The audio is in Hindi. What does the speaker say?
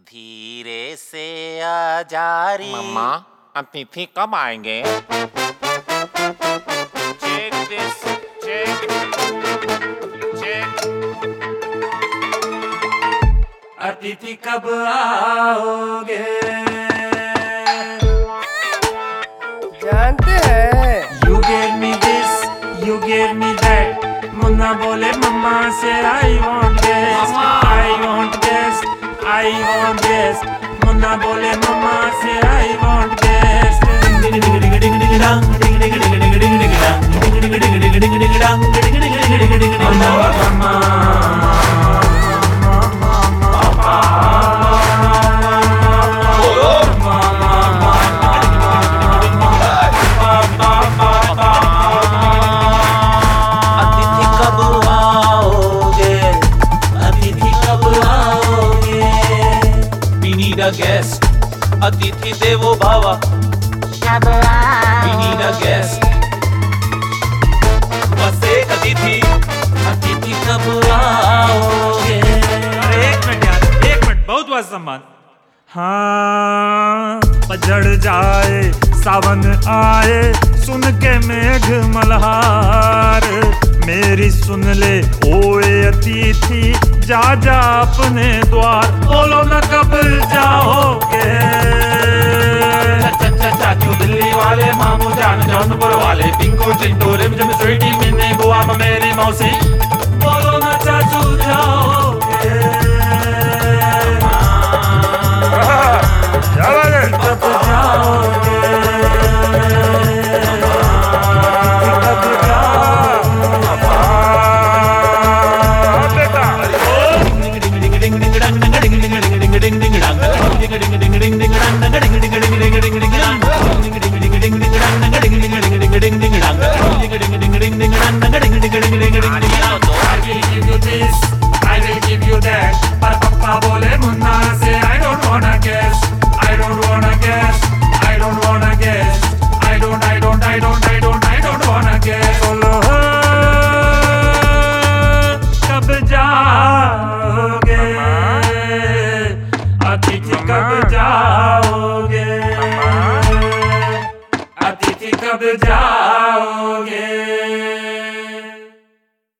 धीरे से आ जा री। मम्मा, अतिथि कब आएंगे? Check this, check, check. अतिथि कब आओगे? जानते हैं। You gave me this, you gave me that. Munna बोले मम्मा से I want this, I want this, I want this. Munna बोले मम्मा से I want this. अतिथि कब आओगे? अतिथि कब आओगे? We need a guest. अतिथि देवो भव. We need a guest. बस एक अतिथि. अतिथि कब आओगे? एक मिनट यार, एक मिनट, बहुत बहुत सम्मान। हाँ, पजड़ जाए सावन आए, सुन के मेघ मल्हार, मेरी सुन ले ओए अतिथि, जा जा अपने द्वार, बोलो न कब जाओगे। चाचू दिल्ली वाले, मामू जान जौनपुर वाले, पिंको चिंटू रिमझिम स्वीटी मिन्नी बुआ मेरी मौसी, बोलो न चाचू जाओगे। कब जाओगे? कब I will give you that. पर पप्पा बोले मुन्ना से I don't wanna guess, I don't wanna guess, I don't wanna guess, I don't wanna guess. बोलो कब जाओगे? अतिथि कब